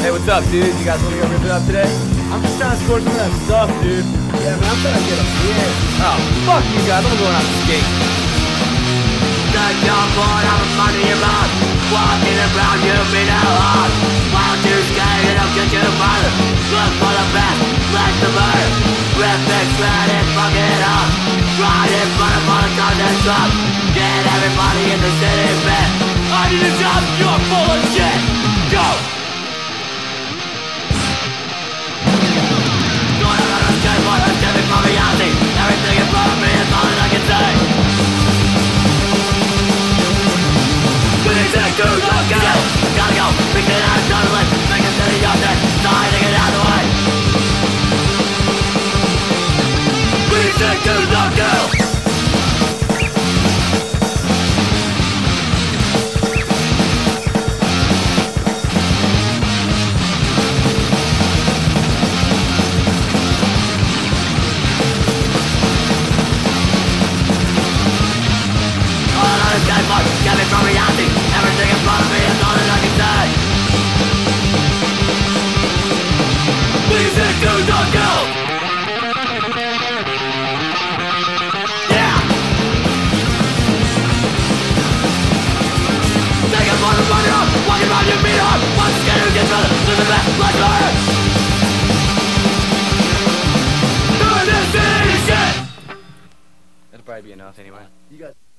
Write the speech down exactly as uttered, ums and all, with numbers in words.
Hey, what's up, dude? You guys want to go rip it up today? I'm just trying to score some of that stuff, dude. Yeah, man, I'm trying to get a beer. Oh, fuck you guys. I'm going out to skate. Take your board out of money your mouth. Walking around you mean a lot. Why don't you skate and I'll get you further. Look for the best, like the bird. Rip it, shred it, fuck it up. Right in front of all the content drop. Get everybody in the city bed. I need a job, you're full of shit. Go! Going out on a skateboard, I'm stepping from reality. Everything in front of me is all that I can say. Take two, don't go, gotta go, fix it out of tunnelin', make it to the option, sorry to get out of the way. Please take two, don't go. All on a skateboard, get me from reality. Everything in front of me is all that I can say. Please take two, don't go. Yeah. Take a photo from your own, walking around your feet on. Once again who gets further, live the best life on earth. Doing this city shit. That'll probably be enough anyway. You guys.